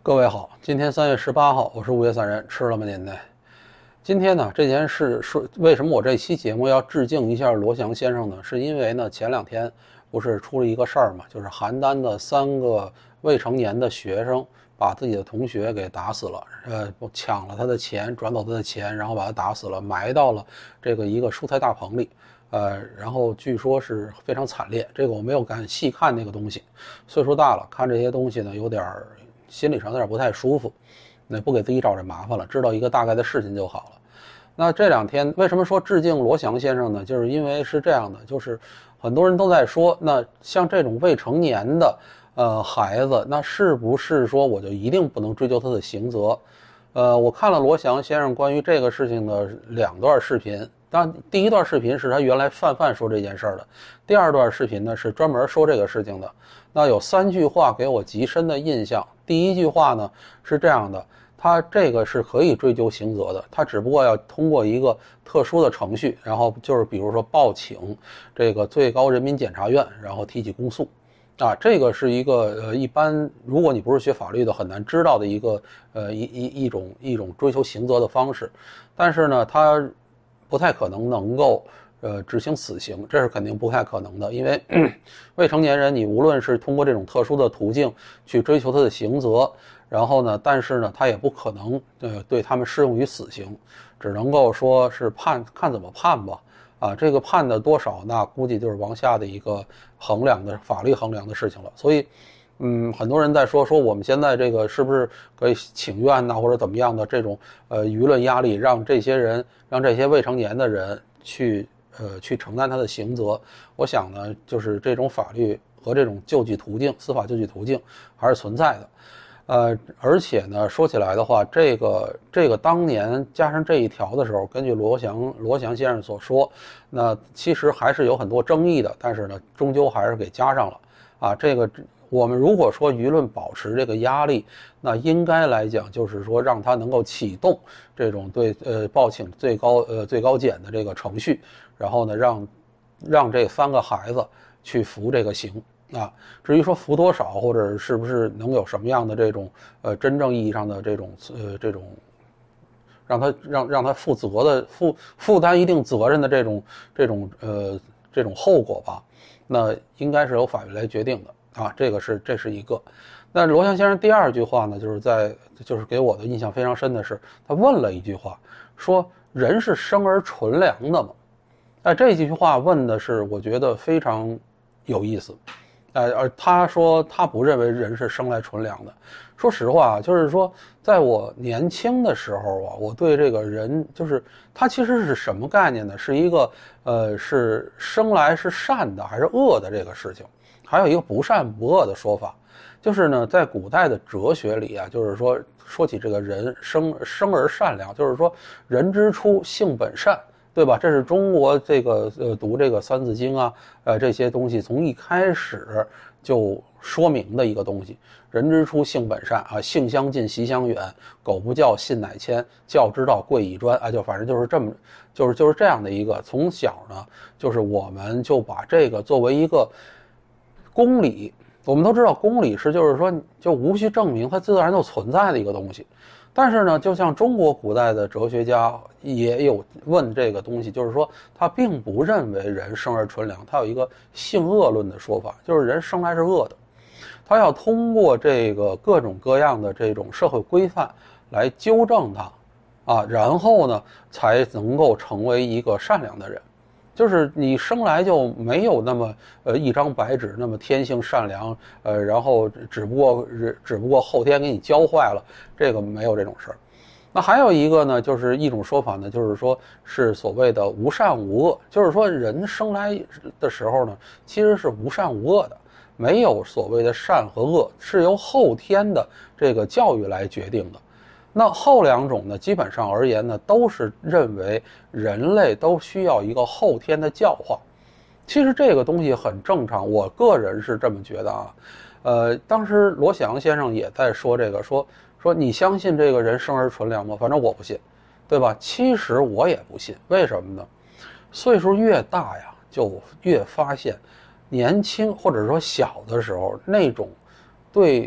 各位好，今天3月18号，我是午夜散人，吃了吗您呢？今天呢，这件事是为什么我这期节目要致敬一下罗翔先生呢？是因为呢，前2天不是出了一个事儿嘛，就是邯郸的3个未成年的学生把自己的同学给打死了，抢了他的钱，转走他的钱，然后把他打死了，埋到了一个蔬菜大棚里。然后据说是非常惨烈，这个我没有敢细看那个东西，岁数大了，看这些东西呢，心理上有点不太舒服，那不给自己找这麻烦了，知道一个大概的事情就好了。那这2天为什么说致敬罗翔先生呢？就是因为是这样的，就是很多人都在说，那像这种未成年的孩子，那是不是说我就一定不能追究他的刑责？我看了罗翔先生关于这个事情的2段视频。当然，第一段视频是他原来泛说这件事的，第2段视频呢是专门说这个事情的。那有3句话给我极深的印象。第一句话呢是这样的，他这个是可以追究刑责的，他只不过要通过一个特殊的程序，然后就是比如说报请这个最高人民检察院，然后提起公诉。这个是一个一般如果你不是学法律的很难知道的一个一种追求刑责的方式，但是呢，他不太可能够执行死刑，这是肯定不太可能的，因为未成年人你无论是通过这种特殊的途径去追求他的刑责，然后呢，但是呢，他也不可能对他们适用于死刑，只能够说是看怎么判吧。这个判的多少，那估计就是往下的一个法律衡量的事情了。所以，很多人在说我们现在这个是不是可以请愿或者怎么样的这种舆论压力，让这些未成年的人去承担他的刑责。我想呢，就是这种法律和这种司法救济途径还是存在的。而且呢，说起来的话，这个当年加上这一条的时候，根据罗翔先生所说，那其实还是有很多争议的，但是呢，终究还是给加上了。这个我们如果说舆论保持这个压力，那应该来讲就是说让他能够启动这种报请最高检的这个程序，然后呢让这3个孩子去服这个刑。至于说服多少，或者是不是能有什么样的这种真正意义上的这种让他负担一定责任的这种后果吧，那应该是由法律来决定的这是一个。那罗翔先生第2句话呢，就是给我的印象非常深的是，他问了一句话，说人是生而纯良的吗？这句话问的是我觉得非常有意思。而他说他不认为人是生来纯良的。说实话，就是说在我年轻的时候我对这个人就是他其实是什么概念呢？是一个是生来是善的还是恶的这个事情，还有一个不善不恶的说法。就是呢，在古代的哲学里就是说起这个人生而善良，就是说人之初性本善。对吧？这是中国读这个《三字经》这些东西从一开始就说明的一个东西。人之初性本善性相近习相远，苟不教性乃迁，教之道贵以专就反正就是这样的一个。从小呢，就是我们就把这个作为一个公理。我们都知道公理是就是说就无需证明它自然就存在的一个东西。但是呢，就像中国古代的哲学家也有问这个东西，就是说他并不认为人生而纯良，他有一个性恶论的说法，就是人生来是恶的，他要通过这个各种各样的这种社会规范来纠正它，然后呢才能够成为一个善良的人。就是你生来就没有那么一张白纸那么天性善良，然后只不过后天给你教坏了，这个没有这种事儿。那还有一个呢，就是一种说法呢，就是说是所谓的无善无恶，就是说人生来的时候呢，其实是无善无恶的，没有所谓的善和恶，是由后天的这个教育来决定的。那后2种呢，基本上而言呢，都是认为人类都需要一个后天的教化。其实这个东西很正常，我个人是这么觉得当时罗翔先生也在说这个，说你相信这个人生而纯良吗？反正我不信，对吧？其实我也不信，为什么呢？岁数越大就越发现，年轻或者说小的时候那种对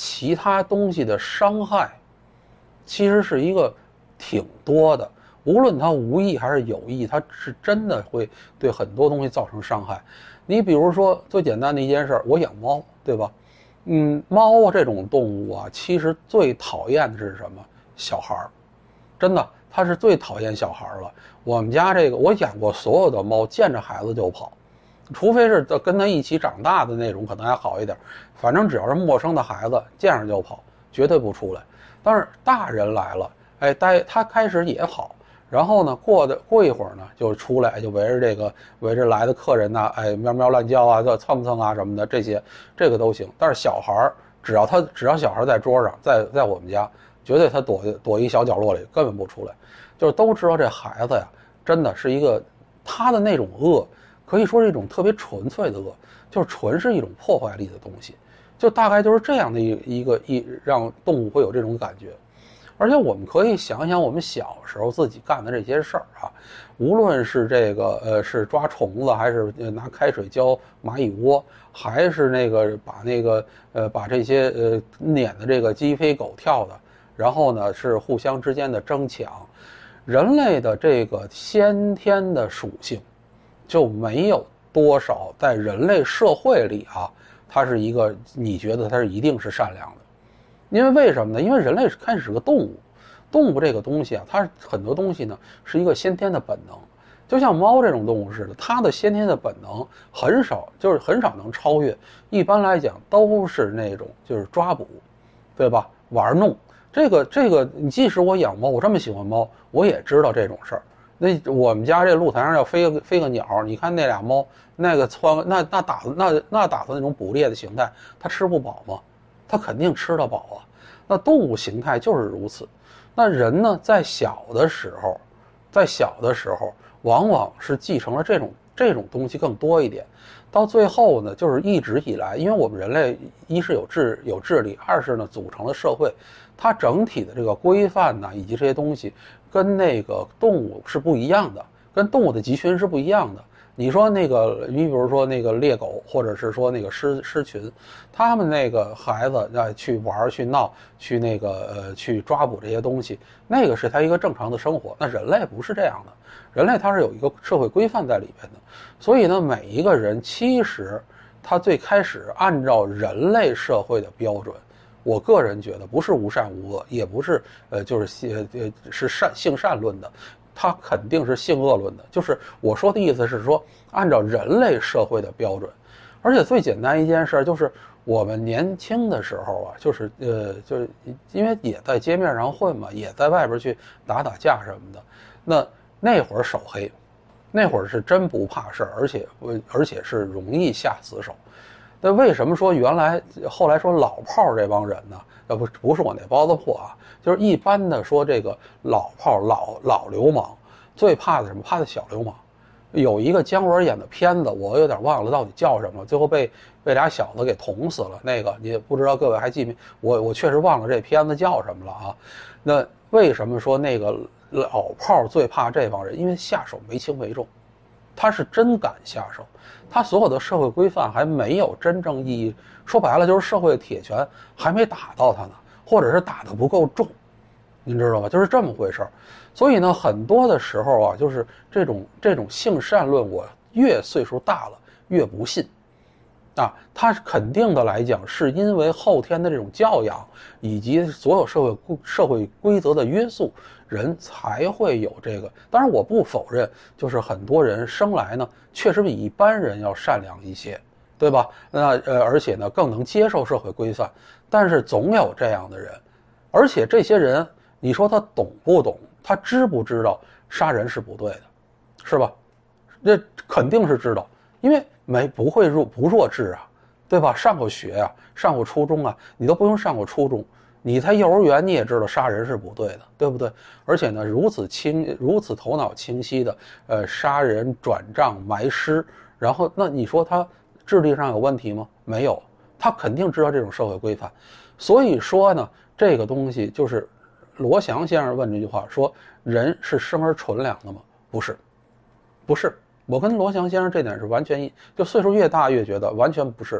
其他东西的伤害，其实是一个挺多的。无论他无意还是有意，他是真的会对很多东西造成伤害。你比如说最简单的一件事，我养猫，对吧？猫这种动物啊，其实最讨厌的是什么？小孩儿，真的，它是最讨厌小孩了。我们家这个，我养过所有的猫，见着孩子就跑，除非是跟他一起长大的那种，可能还好一点。反正只要是陌生的孩子，见着就跑，绝对不出来。但是大人来了，他开始也跑。然后呢，过一会儿呢，就出来，就围着来的客人呐，喵喵乱叫啊，蹭蹭啊什么的，这个都行。但是小孩只要小孩在桌上，在我们家，绝对他躲一小角落里，根本不出来。就是都知道这孩子呀，真的是一个他的那种恶，可以说是一种特别纯粹的恶，就是纯是一种破坏力的东西。就大概就是这样的让动物会有这种感觉。而且我们可以想想我们小时候自己干的这些事儿啊，无论是这个是抓虫子，还是拿开水浇蚂蚁窝，还是把这些撵的这个鸡飞狗跳的，然后呢是互相之间的争抢，人类的这个先天的属性就没有多少在人类社会里啊，它是一个你觉得它是一定是善良的。为什么呢？因为人类开始是个动物，动物这个东西啊，它很多东西呢是一个先天的本能，就像猫这种动物似的，它的先天的本能很少能超越。一般来讲都是那种就是抓捕，对吧？玩弄这个，你即使我养猫，我这么喜欢猫，我也知道这种事儿。那我们家这露台上要飞个鸟，你看那俩猫，那个打算那种捕猎的形态，它吃不饱吗？它肯定吃得饱啊。那动物形态就是如此。那人呢，在小的时候，往往是继承了这种东西更多一点。到最后呢，就是一直以来，因为我们人类一是有智力，二是呢组成了社会，它整体的这个规范呢，以及这些东西跟那个动物是不一样的，跟动物的集群是不一样的。你比如说那个猎狗，或者是说那个狮群，他们那个孩子去玩去闹去去抓捕这些东西，那个是他一个正常的生活。那人类不是这样的，人类它是有一个社会规范在里边的。所以呢，每一个人其实他最开始按照人类社会的标准，我个人觉得不是无善无恶，也不是是性善论的。它肯定是性恶论的，就是我说的意思是说，按照人类社会的标准。而且最简单一件事就是我们年轻的时候啊，就是因为也在街面上混嘛，也在外边去打架什么的。那会儿手黑，那会儿是真不怕事儿，而且是容易下死手。那为什么说后来说老炮这帮人呢？不是我那包子铺啊，就是一般的说这个老炮老流氓最怕的什么？怕的小流氓。有一个姜文演的片子，我有点忘了到底叫什么，最后被俩小子给捅死了。那个你不知道各位还记没？我确实忘了这片子叫什么了啊。那为什么说那个老炮最怕这帮人？因为下手没轻没重，他是真敢下手。他所有的社会规范还没有真正意义，说白了就是社会铁拳还没打到他呢，或者是打得不够重，您知道吧？就是这么回事儿。所以呢，很多的时候啊，就是这种性善论，我越岁数大了越不信。他肯定的来讲，是因为后天的这种教养以及所有社会规则的约束，人才会有这个。当然，我不否认，就是很多人生来呢，确实比一般人要善良一些，对吧？而且呢，更能接受社会规范。但是总有这样的人，而且这些人，你说他懂不懂？他知不知道杀人是不对的，是吧？这肯定是知道，因为不弱智啊，对吧？上过学啊，上过初中啊，你都不用上过初中，你在幼儿园你也知道杀人是不对的，对不对？而且呢，如此头脑清晰的杀人转账埋尸，然后那你说他智力上有问题吗？没有，他肯定知道这种社会规范。所以说呢，这个东西就是罗翔先生问这句话说：“人是生而纯良的吗？”不是，不是。我跟罗翔先生这点是完全就岁数越大越觉得完全不是，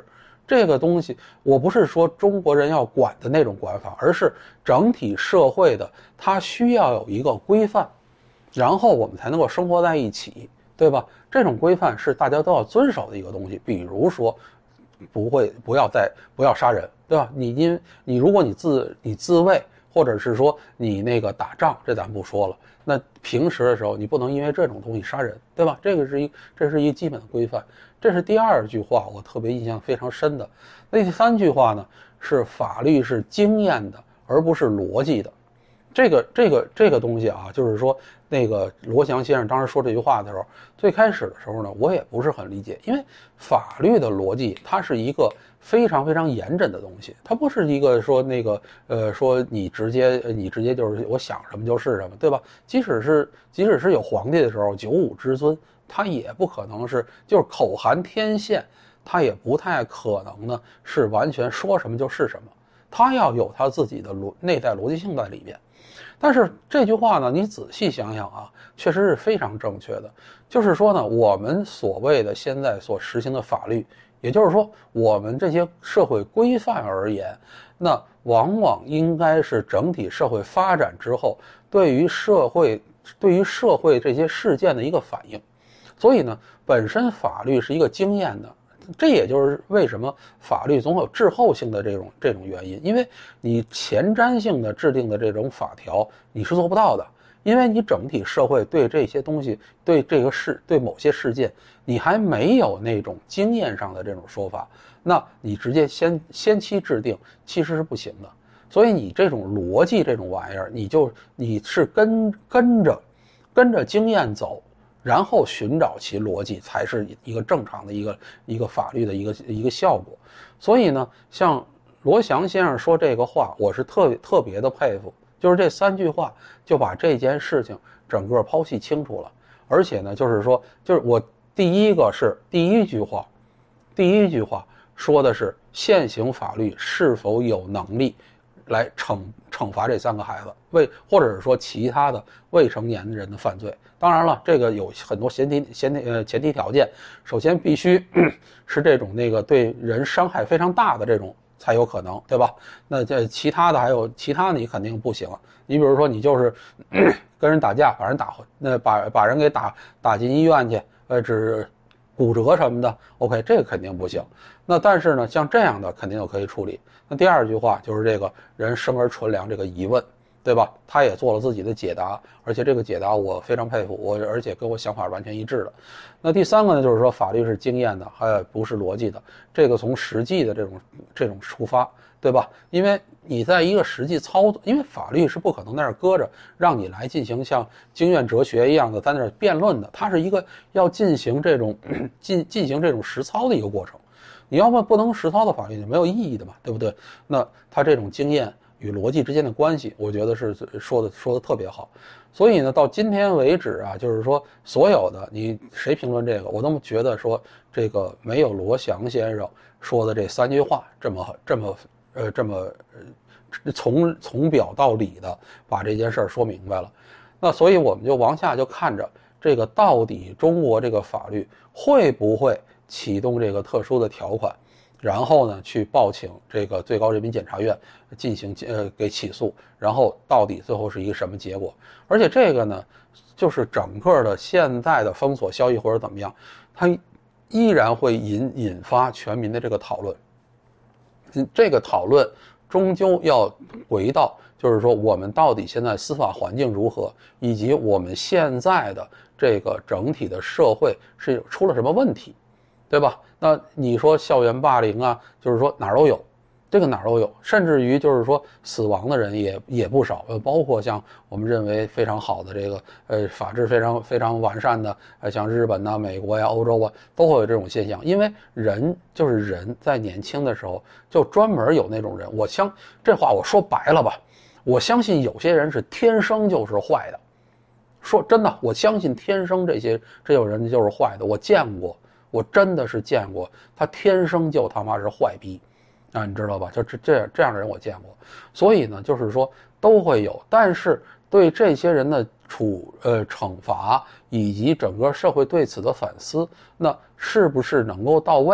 这个东西我不是说中国人要管的那种管法，而是整体社会的它需要有一个规范，然后我们才能够生活在一起，对吧？这种规范是大家都要遵守的一个东西。比如说不要杀人，对吧？你如果你自卫，或者是说你那个打仗，这咱不说了。那平时的时候，你不能因为这种东西杀人，对吧？这是一个基本的规范。这是第二句话，我特别印象非常深的。那第三句话呢，是法律是经验的，而不是逻辑的。这个东西啊，就是说那个罗翔先生当时说这句话的时候，最开始的时候呢，我也不是很理解，因为法律的逻辑它是一个非常非常严谨的东西，它不是一个说那个说你直接就是我想什么就是什么，对吧？即使是有皇帝的时候，95之尊，他也不可能是就是口含天宪，他也不太可能呢是完全说什么就是什么，他要有他自己的内在逻辑性在里面。但是这句话呢，你仔细想想啊，确实是非常正确的。就是说呢，我们所谓的现在所实行的法律，也就是说我们这些社会规范而言，那往往应该是整体社会发展之后对于社会这些事件的一个反应。所以呢，本身法律是一个经验的。这也就是为什么法律总有滞后性的这种原因，因为你前瞻性的制定的这种法条你是做不到的，因为你整体社会对这些东西，对某些事件，你还没有那种经验上的这种说法，那你直接先期制定其实是不行的。所以你这种逻辑这种玩意儿，你是跟着经验走。然后寻找其逻辑，才是一个正常的一个法律的一个效果。所以呢，像罗翔先生说这个话，我是特别的佩服。就是这三句话就把这件事情整个剖析清楚了。而且呢，就是说，就是我第一句话说的是现行法律是否有能力来惩罚这3个孩子，或者是说其他的未成年人的犯罪。当然了，这个有很多前提条件，首先必须是这种那个对人伤害非常大的这种才有可能，对吧？那这其他的你肯定不行。你比如说你就是跟人打架，把人给打进医院去，只骨折什么的 ，OK， 这个肯定不行。那但是呢，像这样的肯定就可以处理。那第二句话就是这个人生而纯良这个疑问，对吧？他也做了自己的解答，而且这个解答我非常佩服，而且跟我想法完全一致的。那第三个呢，就是说法律是经验的，还不是逻辑的，这个从实际的这种出发，对吧？因为你在一个实际操作，因为法律是不可能在那儿搁着让你来进行像经验哲学一样的在那儿辩论的，它是一个要进行这种实操的一个过程。你要不能实操的法律就没有意义的嘛，对不对？那他这种经验与逻辑之间的关系，我觉得是说的特别好。所以呢，到今天为止啊，就是说所有的你谁评论这个，我都觉得说这个没有罗翔先生说的这3句话这么从表到里的把这件事儿说明白了。那所以我们就往下就看着这个到底中国这个法律会不会启动这个特殊的条款，然后呢去报请这个最高人民检察院进行给起诉，然后到底最后是一个什么结果？而且这个呢，就是整个的现在的封锁消息或者怎么样，它依然会引发全民的这个讨论。这个讨论终究要回到，就是说我们到底现在司法环境如何，以及我们现在的这个整体的社会是出了什么问题，对吧？那你说校园霸凌啊，就是说哪儿都有，这个哪儿都有，甚至于就是说死亡的人也不少，包括像我们认为非常好的这个法治非常完善的像日本呐、美国呀、欧洲啊，都会有这种现象。因为人在年轻的时候就专门有那种人，这话我说白了吧，我相信有些人是天生就是坏的。说真的，我相信天生这种人就是坏的，我见过。我真的是见过，他天生就他妈是坏逼，啊，你知道吧？就这样的人我见过，所以呢，就是说都会有，但是对这些人的惩罚以及整个社会对此的反思，那是不是能够到位？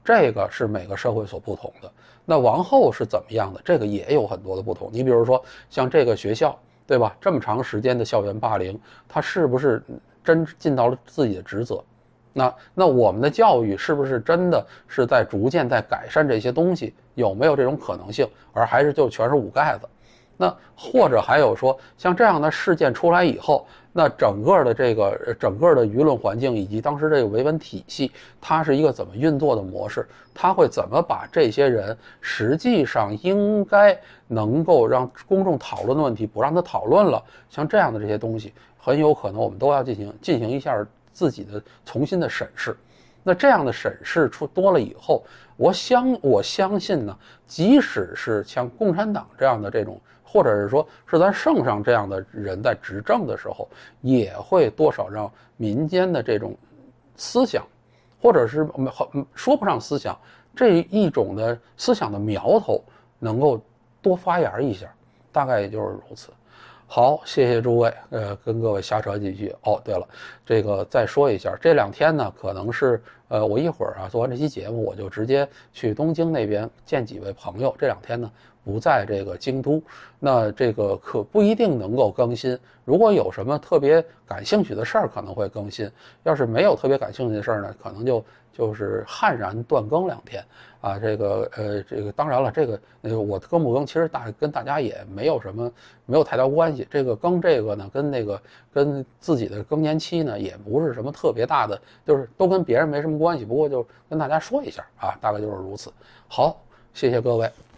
这个是每个社会所不同的。那往后是怎么样的？这个也有很多的不同。你比如说像这个学校，对吧？这么长时间的校园霸凌，它是不是真尽到了自己的职责？那我们的教育是不是真的是在逐渐在改善这些东西？有没有这种可能性？而还是就全是捂盖子？那或者还有说，像这样的事件出来以后，那整个的舆论环境以及当时这个维稳体系，它是一个怎么运作的模式？它会怎么把这些人实际上应该能够让公众讨论的问题不让他讨论了？像这样的这些东西，很有可能我们都要进行一下自己的重新的审视。那这样的审视出多了以后，我相信呢，即使是像共产党这样的这种，或者是说是咱圣上这样的人在执政的时候，也会多少让民间的这种思想，或者是说不上思想，这一种的思想的苗头能够多发芽一下，大概也就是如此。好，谢谢诸位，跟各位瞎扯几句。哦，对了，这个再说一下，这2天呢，可能是我一会儿啊做完这期节目，我就直接去东京那边见几位朋友。这2天呢不在这个京都，那这个可不一定能够更新。如果有什么特别感兴趣的事儿，可能会更新；要是没有特别感兴趣的事儿呢，可能就是悍然断更2天啊。这个当然了，这个我更不更，其实跟大家也没有太大关系。这个更这个呢，跟自己的更年期呢，也不是什么特别大的，就是都跟别人没什么关系。不过就跟大家说一下啊，大概就是如此。好，谢谢各位。